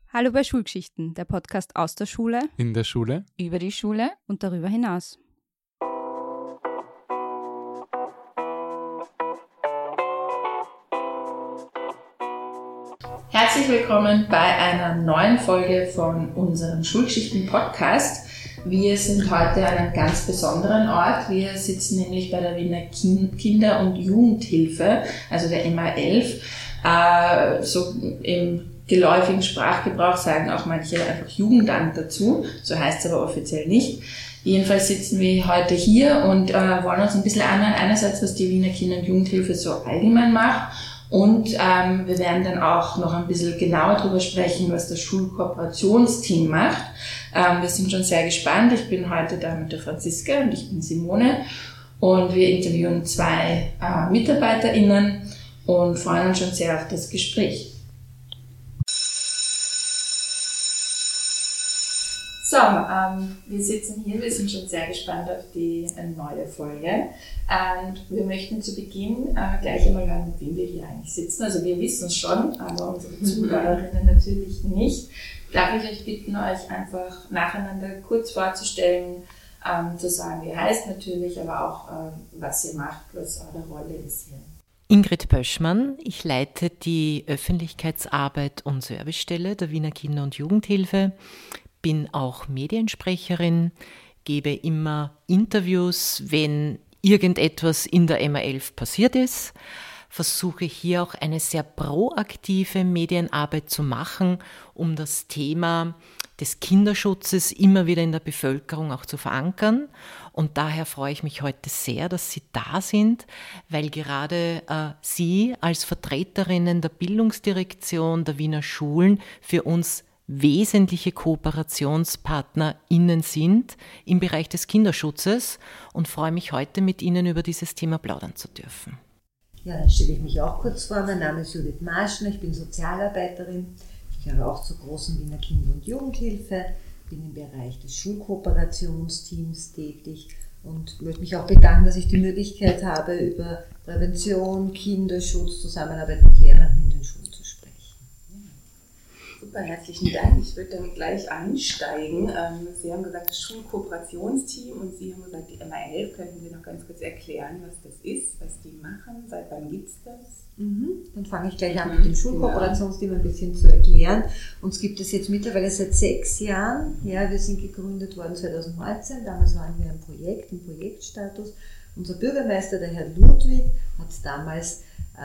Hallo bei Schulgeschichten, der Podcast aus der Schule, in der Schule, über die Schule und darüber hinaus. Herzlich willkommen bei einer neuen Folge von unserem Schulgeschichten-Podcast. Wir sind heute an einem ganz besonderen Ort. Wir sitzen nämlich bei der Wiener Kinder- und Jugendhilfe, also der MA11. So im geläufigen Sprachgebrauch sagen auch manche einfach Jugendamt dazu, so heißt es aber offiziell nicht. Jedenfalls sitzen wir heute hier und wollen uns ein bisschen anhören, einerseits was die Wiener Kinder- und Jugendhilfe so allgemein macht und wir werden dann auch noch ein bisschen genauer darüber sprechen, was das Schulkooperationsteam macht. Wir sind schon sehr gespannt. Ich bin heute da mit der Franziska und ich bin Simone und wir interviewen zwei MitarbeiterInnen und freuen uns schon sehr auf das Gespräch. So, wir sitzen hier, wir sind schon sehr gespannt auf die neue Folge und wir möchten zu Beginn gleich einmal hören, mit wem wir hier eigentlich sitzen. Also wir wissen es schon, aber unsere Zuhörerinnen natürlich nicht. Darf ich euch bitten, euch einfach nacheinander kurz vorzustellen, zu sagen, wie ihr heißt natürlich, aber auch was ihr macht, was eure Rolle ist hier. Ingrid Pöschmann, ich leite die Öffentlichkeitsarbeit und Servicestelle der Wiener Kinder- und Jugendhilfe, bin auch Mediensprecherin, gebe immer Interviews, wenn irgendetwas in der MA11 passiert ist, versuche hier auch eine sehr proaktive Medienarbeit zu machen, um das Thema des Kinderschutzes immer wieder in der Bevölkerung auch zu verankern. Und daher freue ich mich heute sehr, dass Sie da sind, weil gerade Sie als Vertreterinnen der Bildungsdirektion der Wiener Schulen für uns wesentliche KooperationspartnerInnen sind im Bereich des Kinderschutzes und freue mich heute mit Ihnen über dieses Thema plaudern zu dürfen. Ja, dann stelle ich mich auch kurz vor. Mein Name ist Judith Marschner, ich bin Sozialarbeiterin. Ich gehöre auch zur großen Wiener Kinder- und Jugendhilfe, bin im Bereich des Schulkooperationsteams tätig und möchte mich auch bedanken, dass ich die Möglichkeit habe, über Prävention, Kinderschutz, Zusammenarbeit mit Lehrern in den Schulen zu sprechen. Super, herzlichen Dank. Ich würde damit gleich einsteigen. Sie haben gesagt, das Schulkooperationsteam und Sie haben gesagt, die MA11. Könnten Sie noch ganz kurz erklären, was das ist, was die machen? Seit wann gibt es das? Dann fange ich gleich an, mit dem Schulkooperationsteam ein bisschen zu erklären. Uns gibt es jetzt mittlerweile seit 6 Jahren. Ja, wir sind gegründet worden 2019. Damals waren wir im Projektstatus. Unser Bürgermeister, der Herr Ludwig, hat damals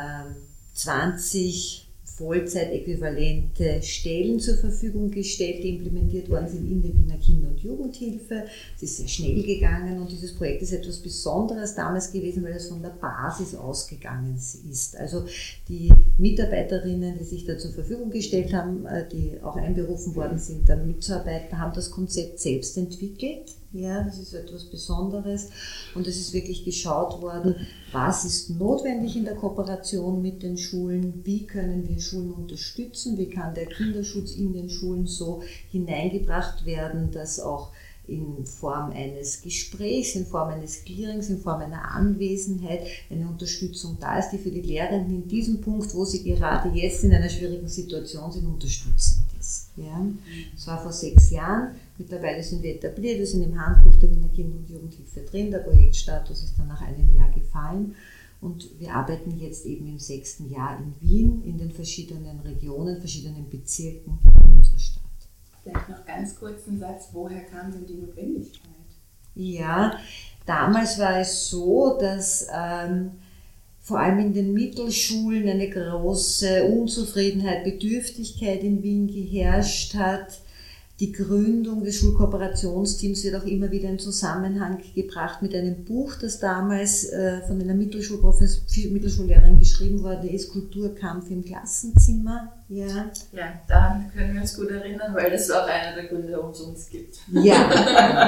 20 Vollzeitäquivalente Stellen zur Verfügung gestellt, die implementiert worden sind in der Wiener Kinder- und Jugendhilfe. Es ist sehr schnell gegangen und dieses Projekt ist etwas Besonderes damals gewesen, weil es von der Basis ausgegangen ist. Also die Mitarbeiterinnen, die sich da zur Verfügung gestellt haben, die auch einberufen worden sind, da mitzuarbeiten, haben das Konzept selbst entwickelt. Ja, das ist etwas Besonderes und es ist wirklich geschaut worden, was ist notwendig in der Kooperation mit den Schulen, wie können wir Schulen unterstützen, wie kann der Kinderschutz in den Schulen so hineingebracht werden, dass auch in Form eines Gesprächs, in Form eines Clearings, in Form einer Anwesenheit eine Unterstützung da ist, die für die Lehrenden in diesem Punkt, wo sie gerade jetzt in einer schwierigen Situation sind, unterstützend ist. Ja. Das war vor 6 Jahren. Mittlerweile sind wir etabliert, wir sind im Handbuch der Wiener Kinder- und Jugendhilfe drin, der Projektstatus ist dann nach einem Jahr gefallen und wir arbeiten jetzt eben im 6. Jahr in Wien, in den verschiedenen Regionen, verschiedenen Bezirken unserer Stadt. Vielleicht noch ganz kurz einen Satz, woher kam denn die Notwendigkeit? Ja, damals war es so, dass vor allem in den Mittelschulen eine große Unzufriedenheit, Bedürftigkeit in Wien geherrscht hat. Die Gründung des Schulkooperationsteams wird auch immer wieder in Zusammenhang gebracht mit einem Buch, das damals von einer Mittelschullehrerin geschrieben wurde, ist Kulturkampf im Klassenzimmer. Ja, daran können wir uns gut erinnern, weil das auch einer der Gründe, warum es uns gibt. Ja,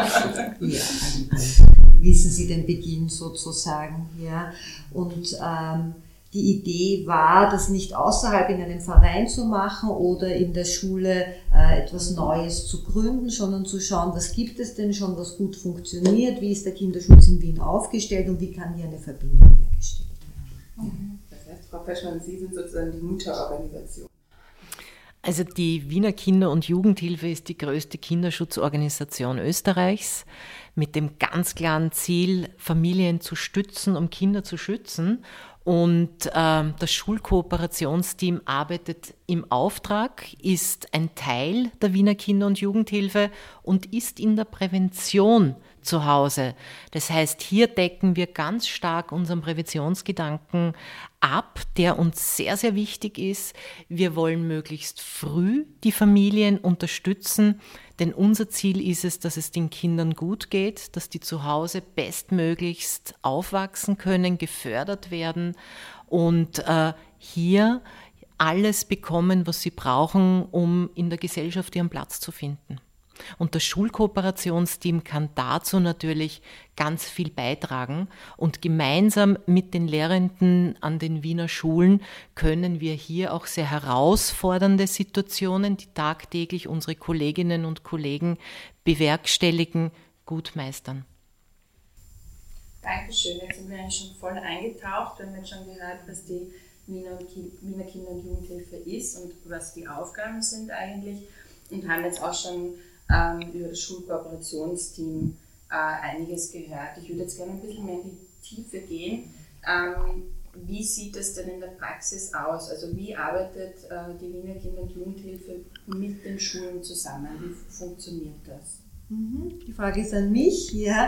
wissen Sie den Beginn sozusagen. Ja. Und die Idee war, das nicht außerhalb in einem Verein zu machen oder in der Schule etwas Neues zu gründen, sondern zu schauen, was gibt es denn schon, was gut funktioniert, wie ist der Kinderschutz in Wien aufgestellt und wie kann hier eine Verbindung hergestellt werden. Das heißt, Frau Peschmann, Sie sind sozusagen die Mutterorganisation. Also die Wiener Kinder- und Jugendhilfe ist die größte Kinderschutzorganisation Österreichs mit dem ganz klaren Ziel, Familien zu stützen, um Kinder zu schützen. Und das Schulkooperationsteam arbeitet im Auftrag, ist ein Teil der Wiener Kinder- und Jugendhilfe und ist in der Prävention zu Hause. Das heißt, hier decken wir ganz stark unseren Präventionsgedanken ab, der uns sehr, sehr wichtig ist. Wir wollen möglichst früh die Familien unterstützen, denn unser Ziel ist es, dass es den Kindern gut geht, dass die zu Hause bestmöglichst aufwachsen können, gefördert werden und hier alles bekommen, was sie brauchen, um in der Gesellschaft ihren Platz zu finden. Und das Schulkooperationsteam kann dazu natürlich ganz viel beitragen. Und gemeinsam mit den Lehrenden an den Wiener Schulen können wir hier auch sehr herausfordernde Situationen, die tagtäglich unsere Kolleginnen und Kollegen bewerkstelligen, gut meistern. Dankeschön, jetzt sind wir eigentlich schon voll eingetaucht. Wir haben jetzt schon gehört, was die Wiener Kinder- und Jugendhilfe ist und was die Aufgaben sind eigentlich. Und haben jetzt auch schon über das Schulkooperationsteam einiges gehört. Ich würde jetzt gerne ein bisschen mehr in die Tiefe gehen. Wie sieht es denn in der Praxis aus? Also wie arbeitet die Wiener Kinder- und Jugendhilfe mit den Schulen zusammen? Wie funktioniert das? Die Frage ist an mich. Ja.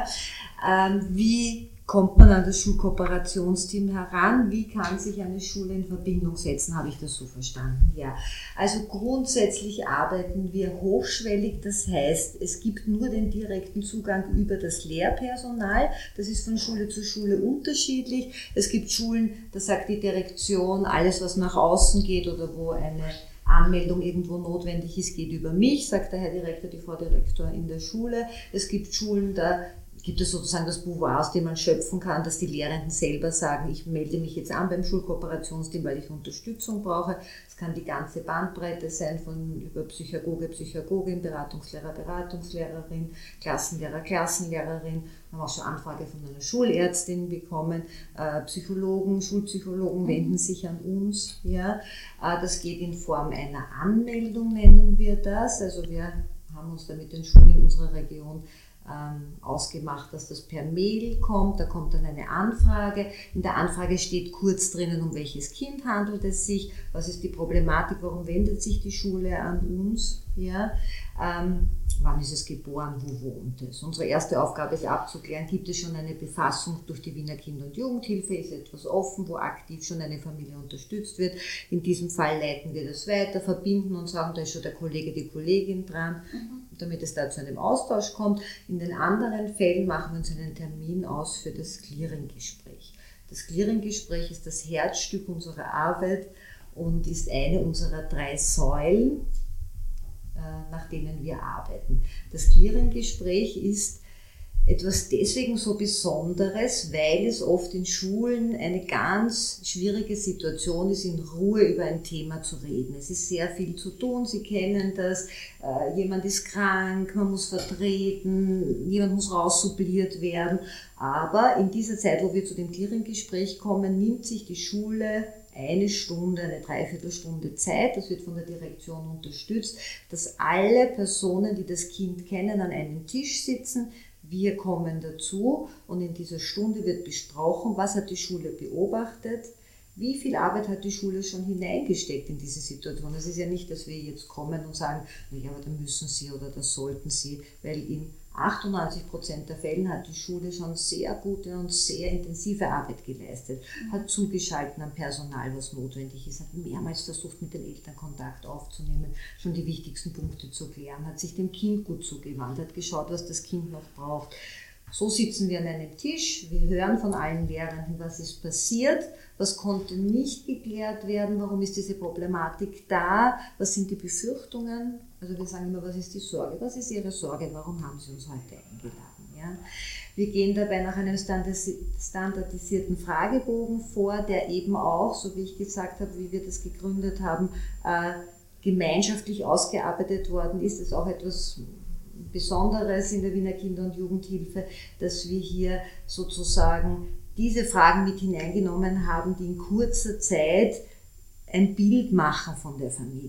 Wie kommt man an das Schulkooperationsteam heran? Wie kann sich eine Schule in Verbindung setzen? Habe ich das so verstanden? Ja. Also grundsätzlich arbeiten wir hochschwellig. Das heißt, es gibt nur den direkten Zugang über das Lehrpersonal. Das ist von Schule zu Schule unterschiedlich. Es gibt Schulen, da sagt die Direktion, alles was nach außen geht oder wo eine Anmeldung irgendwo notwendig ist, geht über mich, sagt der Herr Direktor, die Frau Direktor in der Schule. Es gibt Schulen, da gibt es sozusagen das Pouvoir, aus dem man schöpfen kann, dass die Lehrenden selber sagen, ich melde mich jetzt an beim Schulkooperationsteam, weil ich Unterstützung brauche. Es kann die ganze Bandbreite sein, von über Psychologe, Psychologin, Beratungslehrer, Beratungslehrerin, Klassenlehrer, Klassenlehrerin. Wir haben auch schon Anfrage von einer Schulärztin bekommen. Psychologen, Schulpsychologen wenden sich an uns. Ja. Das geht in Form einer Anmeldung, nennen wir das. Also wir haben uns da mit den Schulen in unserer Region ausgemacht, dass das per Mail kommt, da kommt dann eine Anfrage. In der Anfrage steht kurz drinnen, um welches Kind handelt es sich, was ist die Problematik, warum wendet sich die Schule an uns, ja? Wann ist es geboren, wo wohnt es. Unsere erste Aufgabe ist abzuklären, gibt es schon eine Befassung durch die Wiener Kinder- und Jugendhilfe, ist etwas offen, wo aktiv schon eine Familie unterstützt wird. In diesem Fall leiten wir das weiter, verbinden und sagen, da ist schon der Kollege, die Kollegin dran, damit es da zu einem Austausch kommt. In den anderen Fällen machen wir uns einen Termin aus für das Clearing-Gespräch. Das Clearing-Gespräch ist das Herzstück unserer Arbeit und ist eine unserer 3 Säulen, nach denen wir arbeiten. Das Clearing-Gespräch ist etwas deswegen so Besonderes, weil es oft in Schulen eine ganz schwierige Situation ist, in Ruhe über ein Thema zu reden. Es ist sehr viel zu tun, Sie kennen das, jemand ist krank, man muss vertreten, jemand muss raussubliert werden. Aber in dieser Zeit, wo wir zu dem Clearing-Gespräch kommen, nimmt sich die Schule eine Stunde, eine Dreiviertelstunde Zeit, das wird von der Direktion unterstützt, dass alle Personen, die das Kind kennen, an einem Tisch sitzen. Wir kommen dazu und in dieser Stunde wird besprochen, was hat die Schule beobachtet, wie viel Arbeit hat die Schule schon hineingesteckt in diese Situation. Es ist ja nicht, dass wir jetzt kommen und sagen, naja, aber da müssen Sie oder da sollten Sie, weil in 98% der Fällen hat die Schule schon sehr gute und sehr intensive Arbeit geleistet, hat zugeschaltet am Personal, was notwendig ist, hat mehrmals versucht, mit den Eltern Kontakt aufzunehmen, schon die wichtigsten Punkte zu klären, hat sich dem Kind gut zugewandt, hat geschaut, was das Kind noch braucht. So sitzen wir an einem Tisch, wir hören von allen Lehrenden, was ist passiert, was konnte nicht geklärt werden, warum ist diese Problematik da, was sind die Befürchtungen. Also wir sagen immer, was ist die Sorge, was ist Ihre Sorge, warum haben Sie uns heute eingeladen. Ja? Wir gehen dabei nach einem standardisierten Fragebogen vor, der eben auch, so wie ich gesagt habe, wie wir das gegründet haben, gemeinschaftlich ausgearbeitet worden ist. Das ist auch etwas Besonderes in der Wiener Kinder- und Jugendhilfe, dass wir hier sozusagen diese Fragen mit hineingenommen haben, die in kurzer Zeit ein Bild machen von der Familie.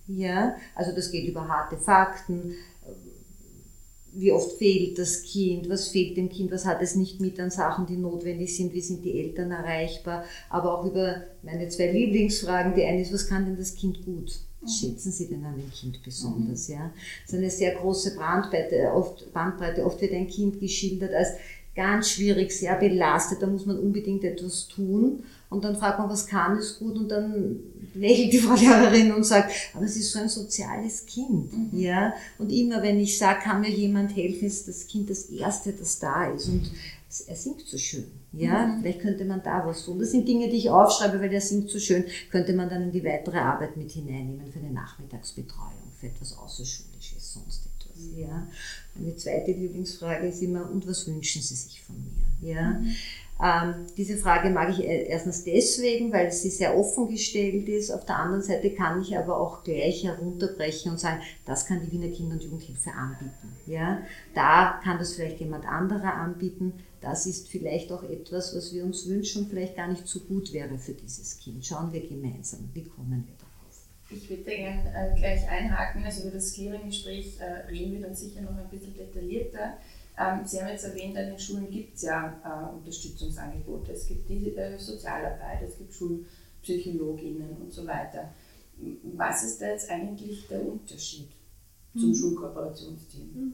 Ja, also das geht über harte Fakten. Wie oft fehlt das Kind, was fehlt dem Kind, was hat es nicht mit an Sachen, die notwendig sind, wie sind die Eltern erreichbar, aber auch über meine 2 Lieblingsfragen. Die eine ist, was kann denn das Kind gut? Was schätzen Sie denn an dem Kind besonders? Ja? Das ist eine sehr große Bandbreite. Oft wird ein Kind geschildert als ganz schwierig, sehr belastet, da muss man unbedingt etwas tun. Und dann fragt man, was kann es gut? Und dann lächelt die Frau Lehrerin und sagt, aber es ist so ein soziales Kind. Ja? Und immer wenn ich sage, kann mir jemand helfen, ist das Kind das Erste, das da ist. Und er singt so schön. Ja? Vielleicht könnte man da was tun. Das sind Dinge, die ich aufschreibe, weil er singt so schön, könnte man dann in die weitere Arbeit mit hineinnehmen für eine Nachmittagsbetreuung, für etwas Außerschulisches, sonst etwas. Ja? Meine zweite Lieblingsfrage ist immer, und was wünschen Sie sich von mir? Ja? Diese Frage mag ich erstens deswegen, weil sie sehr offen gestellt ist. Auf der anderen Seite kann ich aber auch gleich herunterbrechen und sagen, das kann die Wiener Kinder- und Jugendhilfe anbieten. Ja? Da kann das vielleicht jemand anderer anbieten. Das ist vielleicht auch etwas, was wir uns wünschen und vielleicht gar nicht so gut wäre für dieses Kind. Schauen wir gemeinsam, wie kommen wir darauf? Ich würde gerne gleich einhaken. Also über das Clearing-Gespräch reden wir dann sicher noch ein bisschen detaillierter. Sie haben jetzt erwähnt, an den Schulen gibt es ja Unterstützungsangebote. Es gibt die Sozialarbeit, es gibt Schulpsychologinnen und so weiter. Was ist da jetzt eigentlich der Unterschied zum Schulkooperationsteam?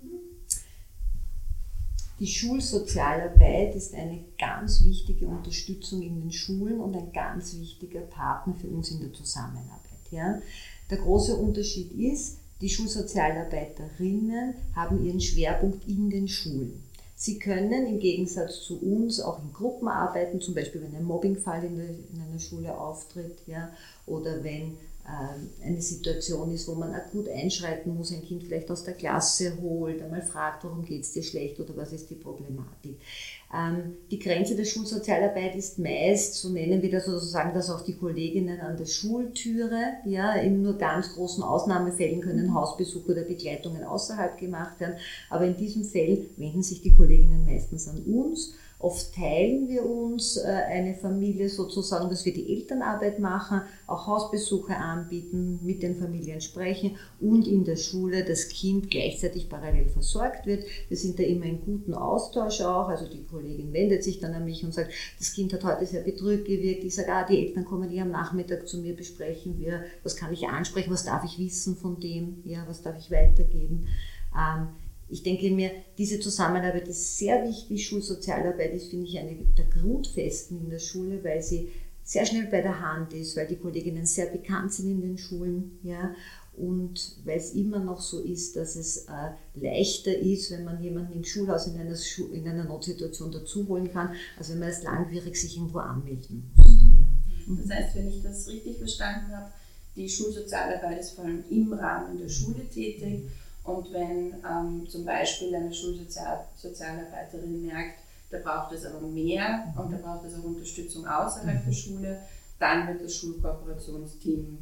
Die Schulsozialarbeit ist eine ganz wichtige Unterstützung in den Schulen und ein ganz wichtiger Partner für uns in der Zusammenarbeit. Ja? Der große Unterschied ist, die Schulsozialarbeiterinnen haben ihren Schwerpunkt in den Schulen. Sie können im Gegensatz zu uns auch in Gruppen arbeiten, zum Beispiel wenn ein Mobbingfall in einer Schule auftritt, ja, oder wenn eine Situation ist, wo man akut einschreiten muss, ein Kind vielleicht aus der Klasse holt, einmal fragt, warum geht es dir schlecht oder was ist die Problematik. Die Grenze der Schulsozialarbeit ist meist, so nennen wir das sozusagen, dass auch die Kolleginnen an der Schultüre, ja, in nur ganz großen Ausnahmefällen können Hausbesuche oder Begleitungen außerhalb gemacht werden, aber in diesem Fall wenden sich die Kolleginnen meistens an uns. Oft teilen wir uns eine Familie sozusagen, dass wir die Elternarbeit machen, auch Hausbesuche anbieten, mit den Familien sprechen und in der Schule das Kind gleichzeitig parallel versorgt wird. Wir sind da immer in guten Austausch auch, also die Kollegin wendet sich dann an mich und sagt, das Kind hat heute sehr betrübt gewirkt. Ich sage, die Eltern kommen am Nachmittag zu mir, besprechen wir, was kann ich ansprechen, was darf ich wissen von dem, ja, was darf ich weitergeben. Ich denke mir, diese Zusammenarbeit ist sehr wichtig. Schulsozialarbeit ist, finde ich, eine der Grundfesten in der Schule, weil sie sehr schnell bei der Hand ist, weil die Kolleginnen sehr bekannt sind in den Schulen, ja, und weil es immer noch so ist, dass es leichter ist, wenn man jemanden im Schulhaus in einer Notsituation dazu holen kann, als wenn man es langwierig sich irgendwo anmelden muss. Ja. Das heißt, wenn ich das richtig verstanden habe, die Schulsozialarbeit ist vor allem im Rahmen der Schule tätig. Und wenn zum Beispiel eine Schulsozialarbeiterin merkt, da braucht es aber mehr und da braucht es auch Unterstützung außerhalb der Schule, dann wird das Schulkooperationsteam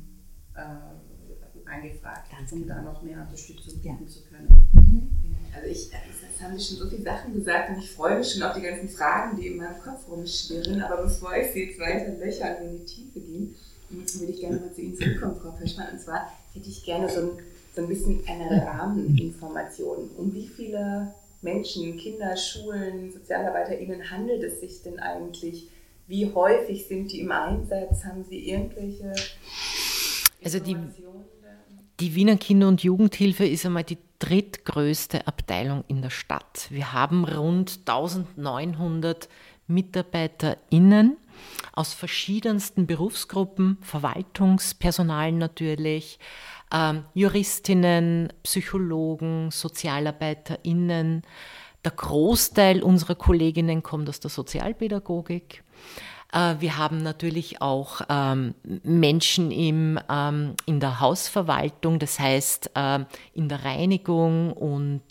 angefragt, um da noch mehr Unterstützung bieten zu können. Also jetzt haben Sie schon so viele Sachen gesagt und ich freue mich schon auf die ganzen Fragen, die in meinem Kopf rumschwirren. Aber bevor ich sie jetzt weiter löcher und in die Tiefe gehen, würde ich gerne mal zu Ihnen zurückkommen, Frau Pöschmann. Und zwar hätte ich gerne so ein bisschen eine Rahmeninformation. Um wie viele Menschen, Kinder, Schulen, SozialarbeiterInnen handelt es sich denn eigentlich? Wie häufig sind die im Einsatz? Haben Sie irgendwelche Informationen? Die Wiener Kinder- und Jugendhilfe ist einmal die drittgrößte Abteilung in der Stadt. Wir haben rund 1900 MitarbeiterInnen aus verschiedensten Berufsgruppen, Verwaltungspersonal natürlich, Juristinnen, Psychologen, SozialarbeiterInnen. Der Großteil unserer Kolleginnen kommt aus der Sozialpädagogik. Wir haben natürlich auch Menschen in der Hausverwaltung, das heißt in der Reinigung und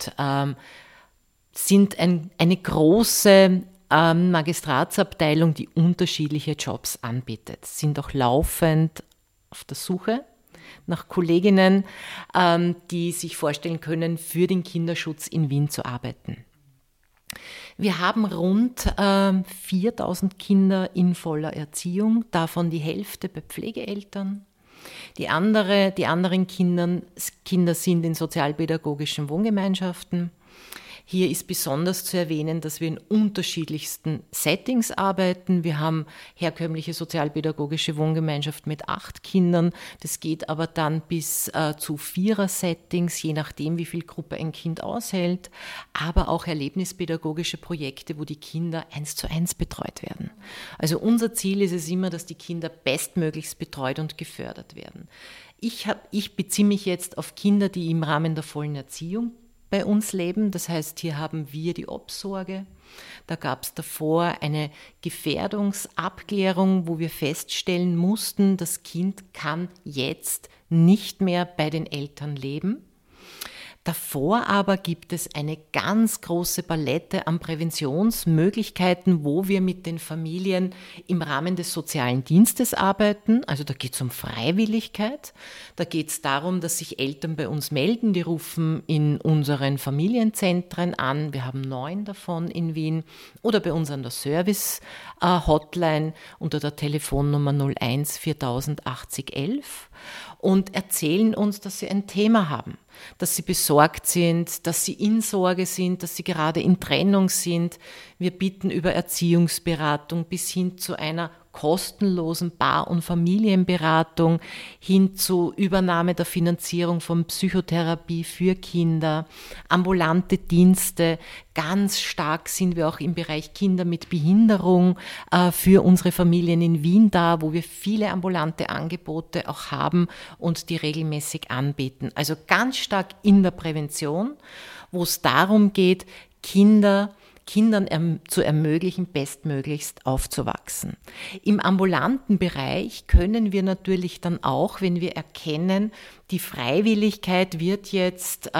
sind eine große Magistratsabteilung, die unterschiedliche Jobs anbietet, sind auch laufend auf der Suche nach Kolleginnen, die sich vorstellen können, für den Kinderschutz in Wien zu arbeiten. Wir haben rund 4.000 Kinder in voller Erziehung, davon die Hälfte bei Pflegeeltern. Die anderen Kinder sind in sozialpädagogischen Wohngemeinschaften. Hier ist besonders zu erwähnen, dass wir in unterschiedlichsten Settings arbeiten. Wir haben herkömmliche sozialpädagogische Wohngemeinschaft mit 8 Kindern. Das geht aber dann bis zu 4er-Settings, je nachdem, wie viel Gruppe ein Kind aushält. Aber auch erlebnispädagogische Projekte, wo die Kinder 1:1 betreut werden. Also unser Ziel ist es immer, dass die Kinder bestmöglichst betreut und gefördert werden. Ich beziehe mich jetzt auf Kinder, die im Rahmen der vollen Erziehung bei uns leben. Das heißt, hier haben wir die Obsorge. Da gab es davor eine Gefährdungsabklärung, wo wir feststellen mussten, das Kind kann jetzt nicht mehr bei den Eltern leben. Davor aber gibt es eine ganz große Palette an Präventionsmöglichkeiten, wo wir mit den Familien im Rahmen des sozialen Dienstes arbeiten. Also da geht es um Freiwilligkeit. Da geht es darum, dass sich Eltern bei uns melden. Die rufen in unseren Familienzentren an. Wir haben 9 davon in Wien. Oder bei uns an der Service-Hotline unter der Telefonnummer 01 4000 80 11 und erzählen uns, dass sie ein Thema haben, dass sie besorgt sind, dass sie in Sorge sind, dass sie gerade in Trennung sind. Wir bieten über Erziehungsberatung bis hin zu einer kostenlosen Paar- und Familienberatung, hin zu Übernahme der Finanzierung von Psychotherapie für Kinder, ambulante Dienste. Ganz stark sind wir auch im Bereich Kinder mit Behinderung für unsere Familien in Wien da, wo wir viele ambulante Angebote auch haben und die regelmäßig anbieten. Also ganz stark in der Prävention, wo es darum geht, Kindern zu ermöglichen, bestmöglichst aufzuwachsen. Im ambulanten Bereich können wir natürlich dann auch, wenn wir erkennen, die Freiwilligkeit wird jetzt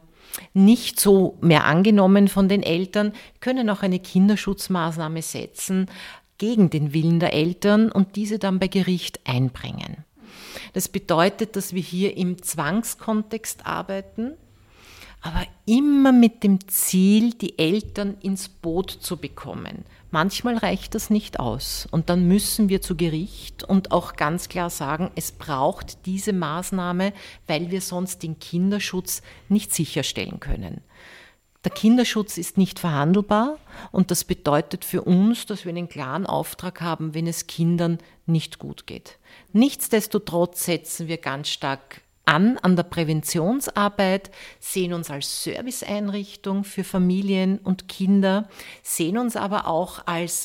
nicht so mehr angenommen von den Eltern, können auch eine Kinderschutzmaßnahme setzen gegen den Willen der Eltern und diese dann bei Gericht einbringen. Das bedeutet, dass wir hier im Zwangskontext arbeiten, aber immer mit dem Ziel, die Eltern ins Boot zu bekommen. Manchmal reicht das nicht aus und dann müssen wir zu Gericht und auch ganz klar sagen, es braucht diese Maßnahme, weil wir sonst den Kinderschutz nicht sicherstellen können. Der Kinderschutz ist nicht verhandelbar und das bedeutet für uns, dass wir einen klaren Auftrag haben, wenn es Kindern nicht gut geht. Nichtsdestotrotz setzen wir ganz stark an der Präventionsarbeit, sehen uns als Serviceeinrichtung für Familien und Kinder, sehen uns aber auch als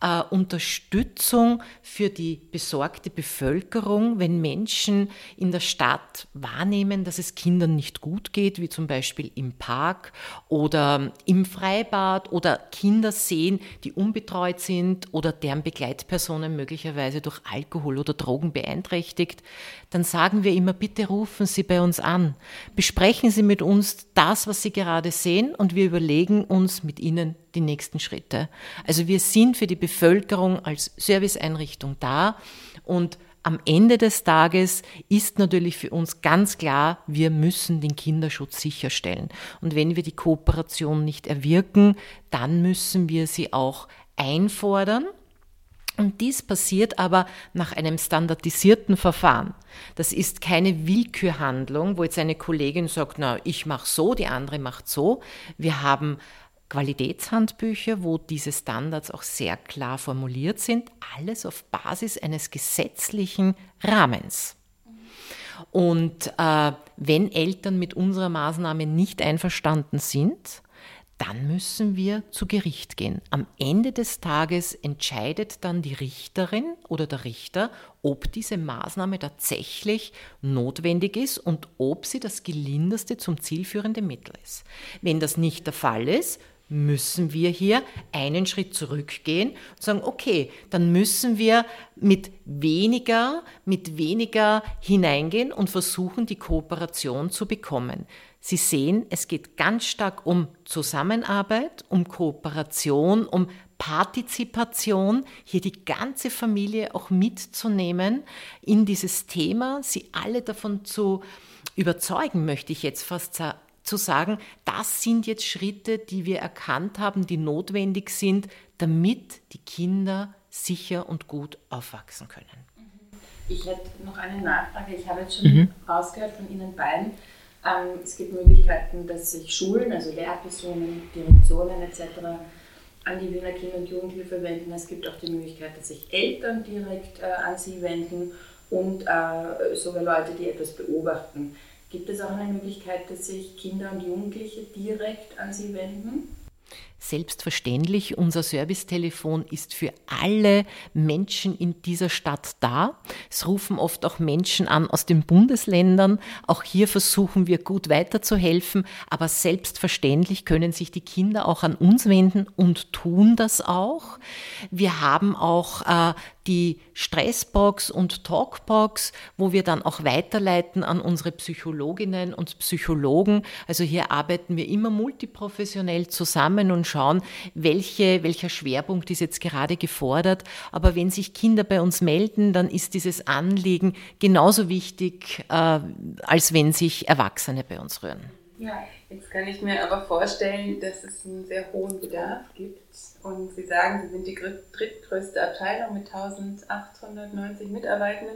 Unterstützung für die besorgte Bevölkerung, wenn Menschen in der Stadt wahrnehmen, dass es Kindern nicht gut geht, wie zum Beispiel im Park oder im Freibad oder Kinder sehen, die unbetreut sind oder deren Begleitpersonen möglicherweise durch Alkohol oder Drogen beeinträchtigt, dann sagen wir immer, bitte rufen Sie bei uns an, besprechen Sie mit uns das, was Sie gerade sehen und wir überlegen uns mit Ihnen die nächsten Schritte. Also wir sind für die Bevölkerung als Serviceeinrichtung da und am Ende des Tages ist natürlich für uns ganz klar, wir müssen den Kinderschutz sicherstellen. Und wenn wir die Kooperation nicht erwirken, dann müssen wir sie auch einfordern. Und dies passiert aber nach einem standardisierten Verfahren. Das ist keine Willkürhandlung, wo jetzt eine Kollegin sagt, na, ich mache so, die andere macht so. Wir haben Qualitätshandbücher, wo diese Standards auch sehr klar formuliert sind, alles auf Basis eines gesetzlichen Rahmens. Und wenn Eltern mit unserer Maßnahme nicht einverstanden sind, dann müssen wir zu Gericht gehen. Am Ende des Tages entscheidet dann die Richterin oder der Richter, ob diese Maßnahme tatsächlich notwendig ist und ob sie das gelindeste zum zielführenden Mittel ist. Wenn das nicht der Fall ist, müssen wir hier einen Schritt zurückgehen und sagen, okay, dann müssen wir mit weniger hineingehen und versuchen, die Kooperation zu bekommen. Sie sehen, es geht ganz stark um Zusammenarbeit, um Kooperation, um Partizipation, hier die ganze Familie auch mitzunehmen in dieses Thema, sie alle davon zu überzeugen, möchte ich jetzt fast zu sagen, das sind jetzt Schritte, die wir erkannt haben, die notwendig sind, damit die Kinder sicher und gut aufwachsen können. Ich hätte noch eine Nachfrage. Ich habe jetzt schon rausgehört von Ihnen beiden. Es gibt Möglichkeiten, dass sich Schulen, also Lehrpersonen, Direktionen etc. an die Wiener Kinder- und Jugendhilfe wenden. Es gibt auch die Möglichkeit, dass sich Eltern direkt an sie wenden und sogar Leute, die etwas beobachten. Gibt es auch eine Möglichkeit, dass sich Kinder und Jugendliche direkt an sie wenden? Selbstverständlich, unser Servicetelefon ist für alle Menschen in dieser Stadt da. Es rufen oft auch Menschen an aus den Bundesländern. Auch hier versuchen wir gut weiterzuhelfen, aber selbstverständlich können sich die Kinder auch an uns wenden und tun das auch. Wir haben auch die Stressbox und Talkbox, wo wir dann auch weiterleiten an unsere Psychologinnen und Psychologen. Also hier arbeiten wir immer multiprofessionell zusammen und schauen, welcher Schwerpunkt ist jetzt gerade gefordert. Aber wenn sich Kinder bei uns melden, dann ist dieses Anliegen genauso wichtig, als wenn sich Erwachsene bei uns rühren. Ja, jetzt kann ich mir aber vorstellen, dass es einen sehr hohen Bedarf gibt. Und Sie sagen, Sie sind die drittgrößte Abteilung mit 1890 Mitarbeitenden.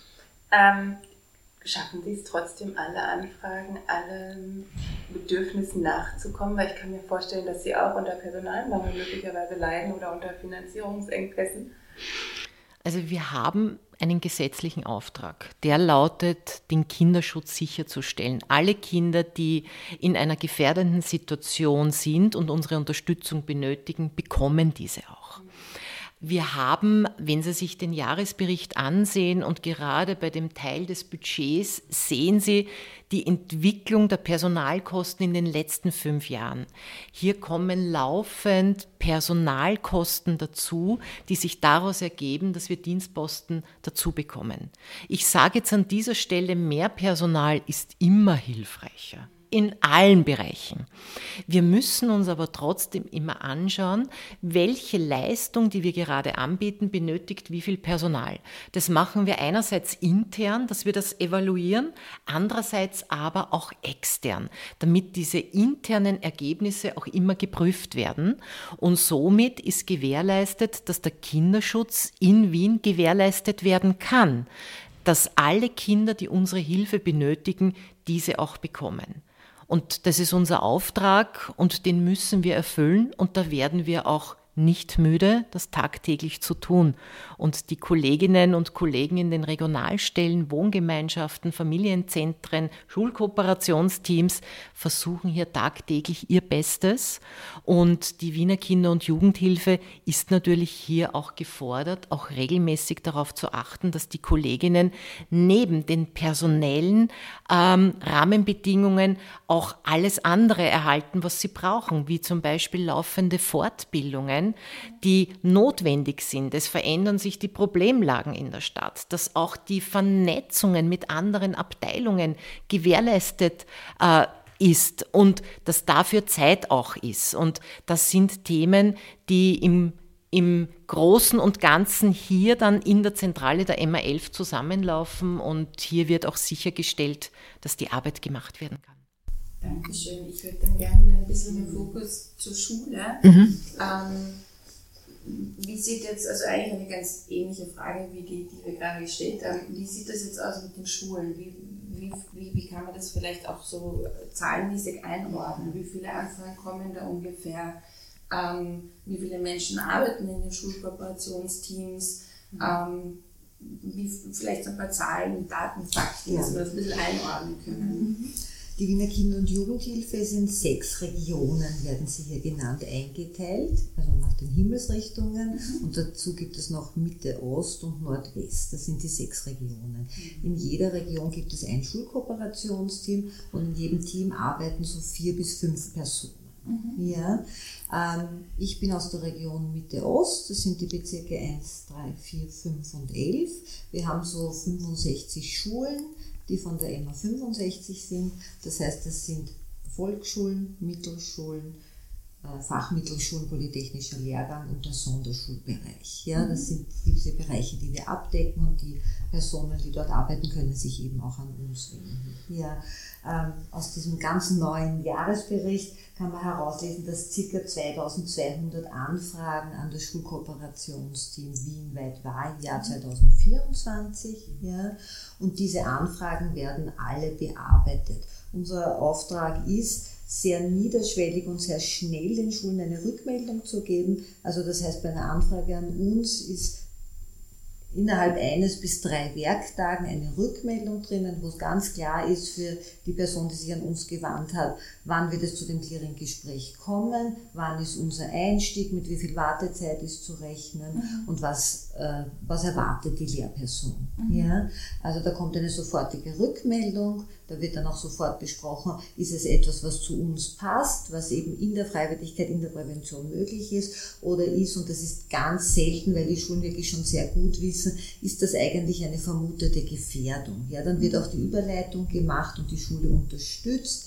Schaffen Sie es trotzdem, alle Anfragen, allen Bedürfnissen nachzukommen? Weil ich kann mir vorstellen, dass Sie auch unter Personalmangel möglicherweise leiden oder unter Finanzierungsengpässen. Also wir haben einen gesetzlichen Auftrag, der lautet, den Kinderschutz sicherzustellen. Alle Kinder, die in einer gefährdenden Situation sind und unsere Unterstützung benötigen, bekommen diese auch. Wir haben, wenn Sie sich den Jahresbericht ansehen und gerade bei dem Teil des Budgets, sehen Sie die Entwicklung der Personalkosten in den letzten 5 Jahren. Hier kommen laufend Personalkosten dazu, die sich daraus ergeben, dass wir Dienstposten dazu bekommen. Ich sage jetzt an dieser Stelle, mehr Personal ist immer hilfreicher. In allen Bereichen. Wir müssen uns aber trotzdem immer anschauen, welche Leistung, die wir gerade anbieten, benötigt wie viel Personal. Das machen wir einerseits intern, dass wir das evaluieren, andererseits aber auch extern, damit diese internen Ergebnisse auch immer geprüft werden. Und somit ist gewährleistet, dass der Kinderschutz in Wien gewährleistet werden kann, dass alle Kinder, die unsere Hilfe benötigen, diese auch bekommen. Und das ist unser Auftrag und den müssen wir erfüllen und da werden wir auch nicht müde, das tagtäglich zu tun. Und die Kolleginnen und Kollegen in den Regionalstellen, Wohngemeinschaften, Familienzentren, Schulkooperationsteams versuchen hier tagtäglich ihr Bestes. Und die Wiener Kinder- und Jugendhilfe ist natürlich hier auch gefordert, auch regelmäßig darauf zu achten, dass die Kolleginnen neben den personellen Rahmenbedingungen auch alles andere erhalten, was sie brauchen, wie zum Beispiel laufende Fortbildungen, die notwendig sind. Es verändern sich die Problemlagen in der Stadt, dass auch die Vernetzungen mit anderen Abteilungen gewährleistet ist und dass dafür Zeit auch ist. Und das sind Themen, die im Großen und Ganzen hier dann in der Zentrale der MA11 zusammenlaufen und hier wird auch sichergestellt, dass die Arbeit gemacht werden kann. Dankeschön. Ich würde dann gerne wieder ein bisschen den Fokus zur Schule. Wie sieht jetzt, also eigentlich eine ganz ähnliche Frage wie die wir gerade gestellt haben, wie sieht das jetzt aus mit den Schulen? Wie kann man das vielleicht auch so zahlenmäßig einordnen? Wie viele Anfragen kommen da ungefähr? Wie viele Menschen arbeiten in den Schulkooperationsteams? Vielleicht so ein paar Zahlen, Daten, Fakten, dass wir das ein bisschen einordnen können. Die Wiener Kinder- und Jugendhilfe ist in 6 Regionen, werden sie hier genannt, eingeteilt, also nach den Himmelsrichtungen. Und dazu gibt es noch Mitte, Ost und Nordwest. Das sind die 6 Regionen. In jeder Region gibt es ein Schulkooperationsteam und in jedem Team arbeiten so 4 bis 5 Personen. Ja. Ich bin aus der Region Mitte Ost, das sind die Bezirke 1, 3, 4, 5 und 11. Wir haben so 65 Schulen, die von der MA 65 sind. Das heißt, das sind Volksschulen, Mittelschulen, Fachmittelschulen, polytechnischer Lehrgang und der Sonderschulbereich. Ja, das sind diese Bereiche, die wir abdecken, und die Personen, die dort arbeiten, können sich eben auch an uns wenden. Ja, aus diesem ganzen neuen Jahresbericht kann man herauslesen, dass ca. 2200 Anfragen an das Schulkooperationsteam wienweit war im Jahr 2024. Ja, und diese Anfragen werden alle bearbeitet. Unser Auftrag ist, sehr niederschwellig und sehr schnell den Schulen eine Rückmeldung zu geben. Also das heißt, bei einer Anfrage an uns ist innerhalb 1 bis 3 Werktagen eine Rückmeldung drinnen, wo es ganz klar ist für die Person, die sich an uns gewandt hat, wann wird es zu dem Clearing-Gespräch kommen, wann ist unser Einstieg, mit wie viel Wartezeit ist zu rechnen und was erwartet die Lehrperson. Ja? Also da kommt eine sofortige Rückmeldung, da wird dann auch sofort besprochen, ist es etwas, was zu uns passt, was eben in der Freiwilligkeit, in der Prävention möglich ist, oder ist, und das ist ganz selten, weil die Schulen wirklich schon sehr gut wissen, ist das eigentlich eine vermutete Gefährdung. Ja, dann wird auch die Überleitung gemacht und die Schule unterstützt,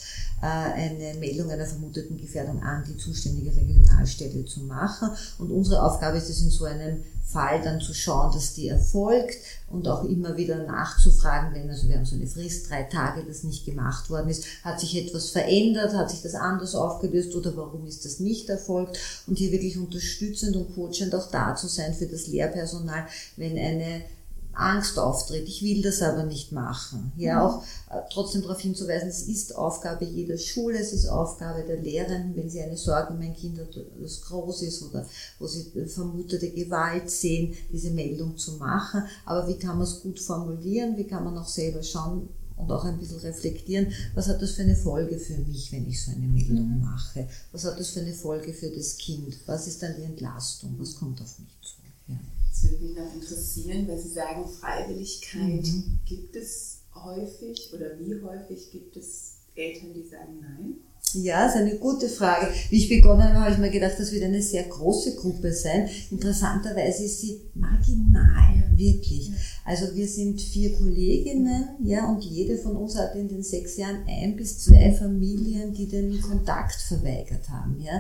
eine Meldung einer vermuteten Gefährdung an die zuständige Regionalstelle zu machen. Und unsere Aufgabe ist es in so einem Fall dann zu schauen, dass die erfolgt und auch immer wieder nachzufragen, wenn, also wir haben so eine Frist, 3 Tage, das nicht gemacht worden ist, hat sich etwas verändert, hat sich das anders aufgelöst oder warum ist das nicht erfolgt, und hier wirklich unterstützend und coachend auch da zu sein für das Lehrpersonal, wenn eine Angst auftritt, ich will das aber nicht machen. Ja, auch trotzdem darauf hinzuweisen, es ist Aufgabe jeder Schule, es ist Aufgabe der Lehrenden, wenn sie eine Sorge, mein Kind hat, das groß ist oder wo sie vermutete Gewalt sehen, diese Meldung zu machen. Aber wie kann man es gut formulieren, wie kann man auch selber schauen und auch ein bisschen reflektieren, was hat das für eine Folge für mich, wenn ich so eine Meldung mache? Was hat das für eine Folge für das Kind? Was ist dann die Entlastung? Was kommt auf mich zu? Ja. Das würde mich noch interessieren, weil Sie sagen, Freiwilligkeit gibt es häufig, oder wie häufig gibt es Eltern, die sagen nein? Ja, ist eine gute Frage. Wie ich begonnen habe, habe ich mir gedacht, das wird eine sehr große Gruppe sein. Interessanterweise ist sie marginal, wirklich. Also wir sind 4 Kolleginnen, ja, und jede von uns hatte in den 6 Jahren 1 bis 2 Familien, die den Kontakt verweigert haben, ja.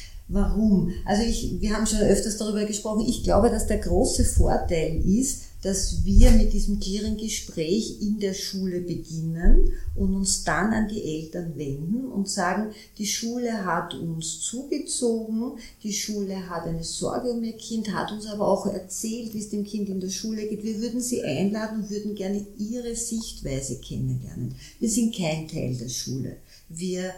Warum? Also wir haben schon öfters darüber gesprochen. Ich glaube, dass der große Vorteil ist, dass wir mit diesem Clearing-Gespräch in der Schule beginnen und uns dann an die Eltern wenden und sagen, die Schule hat uns zugezogen, die Schule hat eine Sorge um ihr Kind, hat uns aber auch erzählt, wie es dem Kind in der Schule geht. Wir würden sie einladen und würden gerne ihre Sichtweise kennenlernen. Wir sind kein Teil der Schule. Wir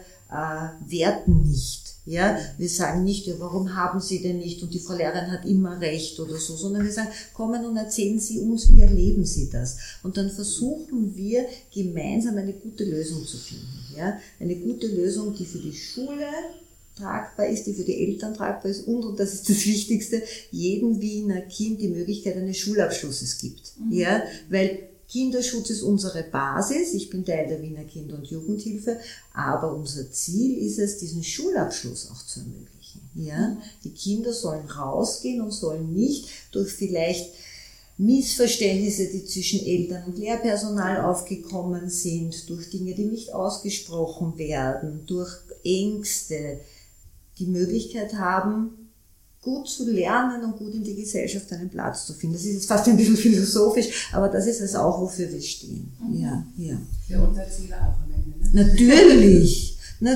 werten nicht. Ja, wir sagen nicht, ja, warum haben Sie denn nicht und die Frau Lehrerin hat immer recht oder so, sondern wir sagen, kommen und erzählen Sie uns, wie erleben Sie das? Und dann versuchen wir gemeinsam eine gute Lösung zu finden. Ja, eine gute Lösung, die für die Schule tragbar ist, die für die Eltern tragbar ist und das ist das Wichtigste, jedem Wiener Kind die Möglichkeit eines Schulabschlusses gibt. Ja, weil Kinderschutz ist unsere Basis, ich bin Teil der Wiener Kinder- und Jugendhilfe, aber unser Ziel ist es, diesen Schulabschluss auch zu ermöglichen. Ja? Die Kinder sollen rausgehen und sollen nicht durch vielleicht Missverständnisse, die zwischen Eltern und Lehrpersonal aufgekommen sind, durch Dinge, die nicht ausgesprochen werden, durch Ängste, die Möglichkeit haben, gut zu lernen und gut in die Gesellschaft einen Platz zu finden. Das ist jetzt fast ein bisschen philosophisch, aber das ist es auch, wofür wir stehen. Ja, ja. Für unser Ziel auch am Ende, ne? Natürlich.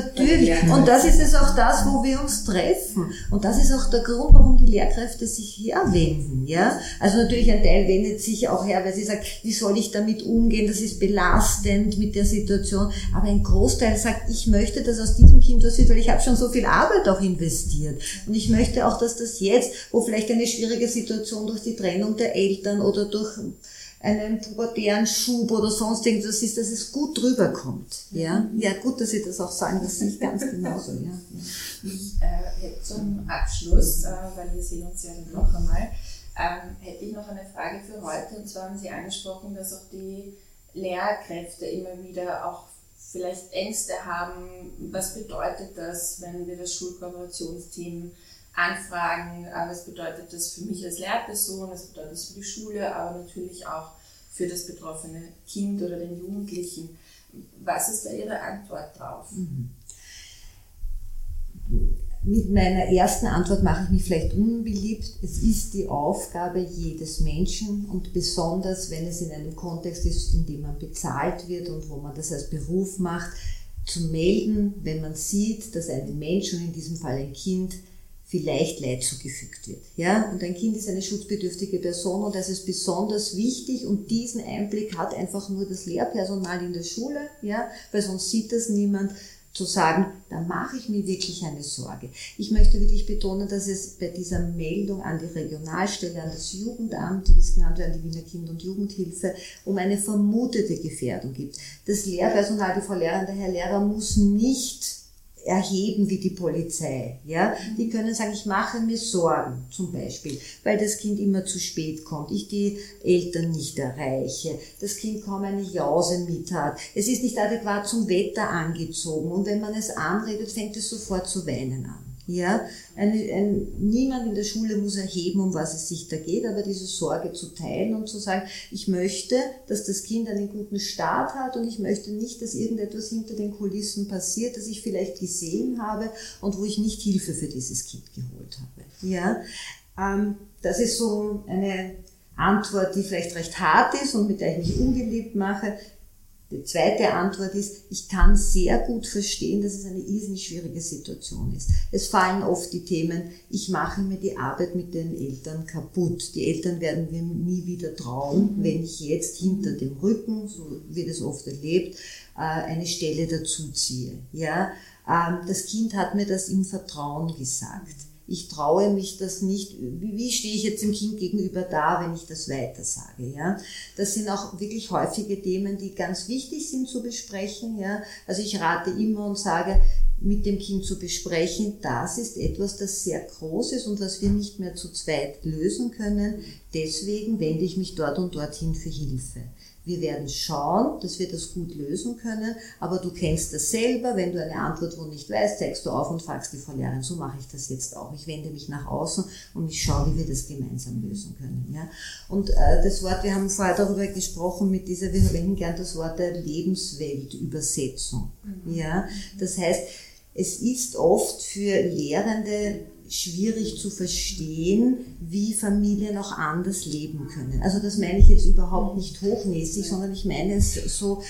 Und das ist es auch das, wo wir uns treffen. Und das ist auch der Grund, warum die Lehrkräfte sich herwenden, ja. Also natürlich ein Teil wendet sich auch her, weil sie sagt, wie soll ich damit umgehen? Das ist belastend mit der Situation. Aber ein Großteil sagt, ich möchte, dass aus diesem Kind was wird, weil ich habe schon so viel Arbeit auch investiert. Und ich möchte auch, dass das jetzt, wo vielleicht eine schwierige Situation durch die Trennung der Eltern oder durch einen pubertären Schub oder sonst irgendwas ist, dass es gut rüberkommt. Ja, ja, gut, dass Sie das auch sagen, das sehe ich ganz genauso. Ja. Ich hätte zum Abschluss, weil wir sehen uns ja dann noch einmal, hätte ich noch eine Frage für heute. Und zwar haben Sie angesprochen, dass auch die Lehrkräfte immer wieder auch vielleicht Ängste haben. Was bedeutet das, wenn wir das Schulkooperationsteam anfragen? Was bedeutet das für mich als Lehrperson? Was bedeutet das für die Schule? Aber natürlich auch für das betroffene Kind oder den Jugendlichen. Was ist da Ihre Antwort drauf? mit meiner ersten Antwort mache ich mich vielleicht unbeliebt. Es ist die Aufgabe jedes Menschen und besonders, wenn es in einem Kontext ist, in dem man bezahlt wird und wo man das als Beruf macht, zu melden, wenn man sieht, dass einem Menschen, und in diesem Fall ein Kind, vielleicht Leid zugefügt wird. Ja? Und ein Kind ist eine schutzbedürftige Person und das ist besonders wichtig und diesen Einblick hat einfach nur das Lehrpersonal in der Schule, ja? Weil sonst sieht das niemand, zu sagen, da mache ich mir wirklich eine Sorge. Ich möchte wirklich betonen, dass es bei dieser Meldung an die Regionalstelle, an das Jugendamt, wie es genannt wird, an die Wiener Kinder- und Jugendhilfe, um eine vermutete Gefährdung gibt. Das Lehrpersonal, die Frau Lehrerin, der Herr Lehrer muss nicht erheben wie die Polizei. Ja? Die können sagen, ich mache mir Sorgen, zum Beispiel, weil das Kind immer zu spät kommt, ich die Eltern nicht erreiche, das Kind kaum eine Jause mit hat, es ist nicht adäquat zum Wetter angezogen und wenn man es anredet, fängt es sofort zu weinen an. Ja, niemand in der Schule muss erheben, um was es sich da geht, aber diese Sorge zu teilen und zu sagen, ich möchte, dass das Kind einen guten Start hat und ich möchte nicht, dass irgendetwas hinter den Kulissen passiert, das ich vielleicht gesehen habe und wo ich nicht Hilfe für dieses Kind geholt habe. Ja, das ist so eine Antwort, die vielleicht recht hart ist und mit der ich mich ungeliebt mache. Die zweite Antwort ist, ich kann sehr gut verstehen, dass es eine irrsinnig schwierige Situation ist. Es fallen oft die Themen, ich mache mir die Arbeit mit den Eltern kaputt. Die Eltern werden mir nie wieder trauen, wenn ich jetzt hinter dem Rücken, so wird es oft erlebt, eine Stelle dazu ziehe. Ja? Das Kind hat mir das im Vertrauen gesagt. Ich traue mich das nicht, wie stehe ich jetzt dem Kind gegenüber da, wenn ich das weiter sage, ja? Das sind auch wirklich häufige Themen, die ganz wichtig sind zu besprechen, ja? Also ich rate immer und sage, mit dem Kind zu besprechen, das ist etwas, das sehr groß ist und was wir nicht mehr zu zweit lösen können. Deswegen wende ich mich dort und dorthin für Hilfe. Wir werden schauen, dass wir das gut lösen können, aber du kennst das selber, wenn du eine Antwort wo nicht weißt, zeigst du auf und fragst die Frau Lehrerin, so mache ich das jetzt auch. Ich wende mich nach außen und ich schaue, wie wir das gemeinsam lösen können. Ja? Und das Wort, wir haben vorher darüber gesprochen, wir verwenden gern das Wort der Lebensweltübersetzung. Ja? Das heißt, es ist oft für Lehrende schwierig zu verstehen, wie Familien auch anders leben können. Also das meine ich jetzt überhaupt nicht hochnäsig, sondern ich meine es so,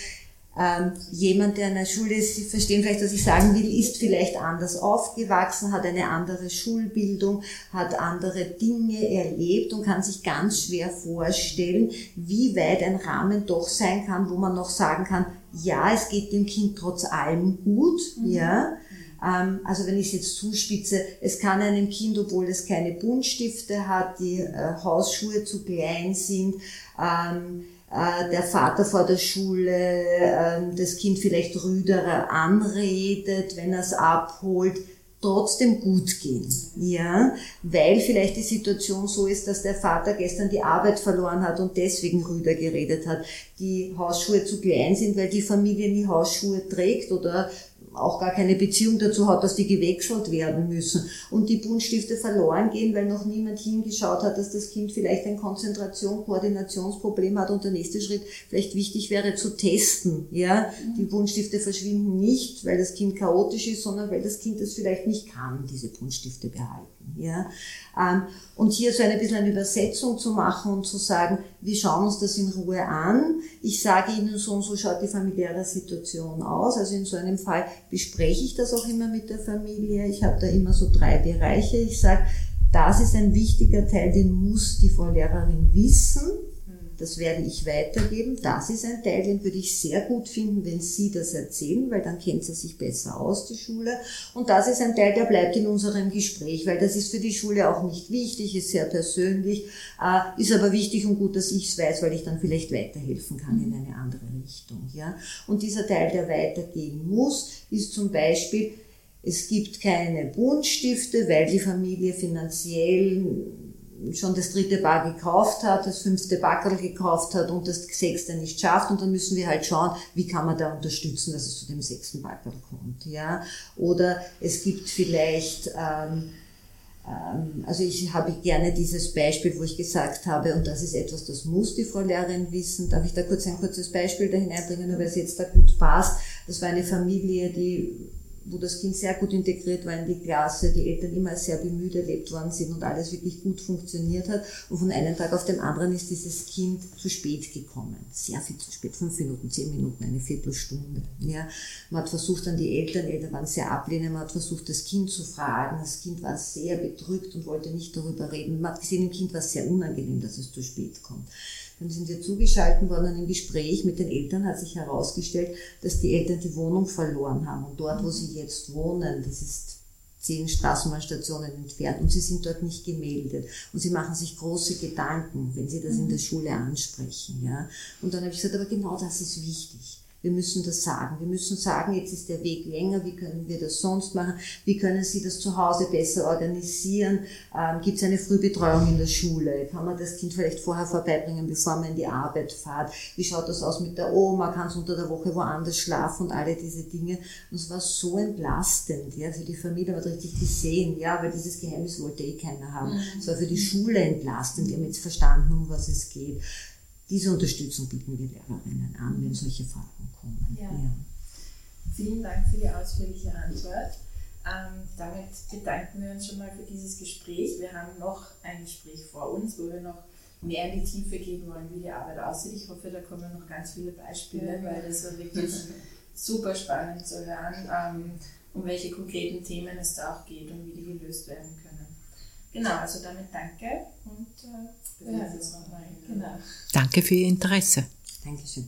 jemand, der in der Schule ist, Sie verstehen vielleicht, was ich sagen will, ist vielleicht anders aufgewachsen, hat eine andere Schulbildung, hat andere Dinge erlebt und kann sich ganz schwer vorstellen, wie weit ein Rahmen doch sein kann, wo man noch sagen kann, ja, es geht dem Kind trotz allem gut, ja. Also wenn ich es jetzt zuspitze, es kann einem Kind, obwohl es keine Buntstifte hat, die Hausschuhe zu klein sind, der Vater vor der Schule das Kind vielleicht rüderer anredet, wenn er es abholt, trotzdem gut gehen, ja, weil vielleicht die Situation so ist, dass der Vater gestern die Arbeit verloren hat und deswegen rüder geredet hat, die Hausschuhe zu klein sind, weil die Familie nie Hausschuhe trägt oder auch gar keine Beziehung dazu hat, dass die gewechselt werden müssen und die Buntstifte verloren gehen, weil noch niemand hingeschaut hat, dass das Kind vielleicht ein Koordinationsproblem hat und der nächste Schritt vielleicht wichtig wäre zu testen, ja. Die Buntstifte verschwinden nicht, weil das Kind chaotisch ist, sondern weil das Kind es vielleicht nicht kann, diese Buntstifte behalten, ja. Und hier so ein bisschen eine Übersetzung zu machen und zu sagen, wir schauen uns das in Ruhe an. Ich sage Ihnen so und so schaut die familiäre Situation aus. Also in so einem Fall bespreche ich das auch immer mit der Familie. Ich habe da immer so 3 Bereiche. Ich sage, das ist ein wichtiger Teil, den muss die Frau Lehrerin wissen. Das werde ich weitergeben. Das ist ein Teil, den würde ich sehr gut finden, wenn Sie das erzählen, weil dann kennt sie sich besser aus, die Schule. Und das ist ein Teil, der bleibt in unserem Gespräch, weil das ist für die Schule auch nicht wichtig, ist sehr persönlich, ist aber wichtig und gut, dass ich es weiß, weil ich dann vielleicht weiterhelfen kann in eine andere Richtung. Ja? Und dieser Teil, der weitergehen muss, ist zum Beispiel, es gibt keine Buntstifte, weil die Familie finanziell schon das 3. Paar gekauft hat, das 5. Backerl gekauft hat und das 6. nicht schafft und dann müssen wir halt schauen, wie kann man da unterstützen, dass es zu dem 6. Backerl kommt, ja. Oder es gibt vielleicht, also ich habe gerne dieses Beispiel, wo ich gesagt habe, und das ist etwas, das muss die Frau Lehrerin wissen, darf ich da kurz ein kurzes Beispiel da hineinbringen, weil es jetzt da gut passt. Das war eine Familie, die wo das Kind sehr gut integriert war in die Klasse, die Eltern immer sehr bemüht erlebt worden sind und alles wirklich gut funktioniert hat. Und von einem Tag auf den anderen ist dieses Kind zu spät gekommen. Sehr viel zu spät, 5 Minuten, 10 Minuten, eine Viertelstunde. Ja. Man hat versucht, dann die Eltern waren sehr ablehnend, man hat versucht, das Kind zu fragen. Das Kind war sehr bedrückt und wollte nicht darüber reden. Man hat gesehen, dem Kind war es sehr unangenehm, dass es zu spät kommt. Dann sind wir zugeschaltet worden in einem Gespräch mit den Eltern, hat sich herausgestellt, dass die Eltern die Wohnung verloren haben. Und dort, wo sie jetzt wohnen, das ist 10 Straßenbahnstationen entfernt und sie sind dort nicht gemeldet. Und sie machen sich große Gedanken, wenn sie das in der Schule ansprechen. Ja. Und dann habe ich gesagt, aber genau das ist wichtig. Wir müssen das sagen. Wir müssen sagen, jetzt ist der Weg länger, wie können wir das sonst machen? Wie können Sie das zu Hause besser organisieren? Gibt es eine Frühbetreuung in der Schule? Kann man das Kind vielleicht vorher vorbeibringen, bevor man in die Arbeit fährt? Wie schaut das aus mit der Oma? Kann es unter der Woche woanders schlafen? Und alle diese Dinge. Und es war so entlastend, ja, für die Familie, man hat richtig gesehen, ja, weil dieses Geheimnis wollte keiner haben. Es war für die Schule entlastend, die haben jetzt verstanden, um was es geht. Diese Unterstützung bieten wir Lehrerinnen an, wenn solche Fragen kommen. Ja. Vielen Dank für die ausführliche Antwort. Damit bedanken wir uns schon mal für dieses Gespräch. Wir haben noch ein Gespräch vor uns, wo wir noch mehr in die Tiefe gehen wollen, wie die Arbeit aussieht. Ich hoffe, da kommen noch ganz viele Beispiele, weil das war wirklich super spannend zu hören, um welche konkreten Themen es da auch geht und wie die gelöst werden können. Genau, also damit danke und wir hören uns nochmal. Genau. Danke für Ihr Interesse. Dankeschön.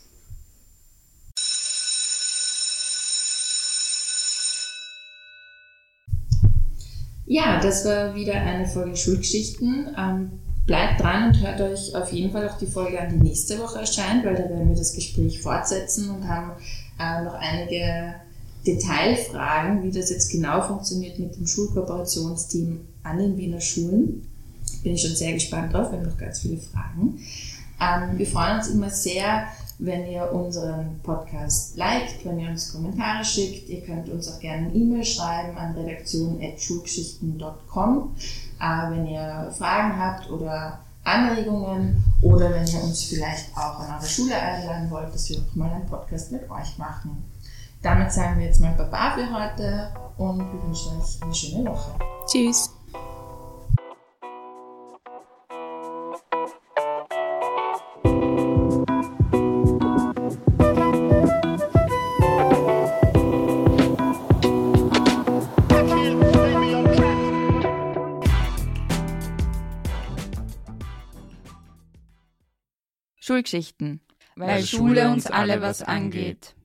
Ja, das war wieder eine Folge Schulgeschichten. Bleibt dran und hört euch auf jeden Fall auch die Folge an, die nächste Woche erscheint, weil da werden wir das Gespräch fortsetzen und haben noch einige Detailfragen, wie das jetzt genau funktioniert mit dem Schulkooperationsteam an den Wiener Schulen. Bin ich schon sehr gespannt drauf, wir haben noch ganz viele Fragen. Wir freuen uns immer sehr, wenn ihr unseren Podcast liked, wenn ihr uns Kommentare schickt. Ihr könnt uns auch gerne eine E-Mail schreiben an redaktion@schulgeschichten.com, wenn ihr Fragen habt oder Anregungen oder wenn ihr uns vielleicht auch an eure Schule einladen wollt, dass wir auch mal einen Podcast mit euch machen. Damit sagen wir jetzt mal Baba für heute und wir wünschen euch eine schöne Woche. Tschüss. Schulgeschichten, weil Schule uns alle was angeht.